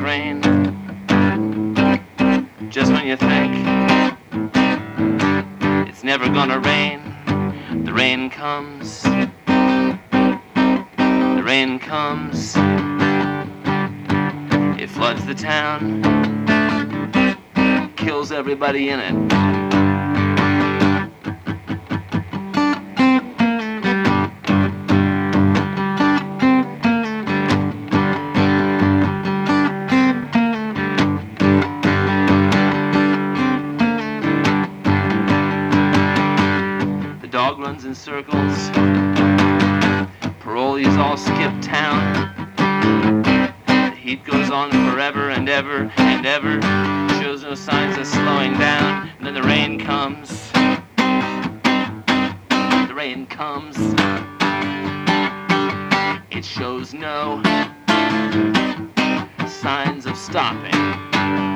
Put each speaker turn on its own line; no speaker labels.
rain. Just when you think it's never gonna rain, the rain comes. The rain comes. It floods the town, kills everybody in it. The dog runs in circles, parolees all skip town. The heat goes on forever and ever and ever, shows no signs of slowing down. And then the rain comes. The rain comes. It shows no signs of stopping.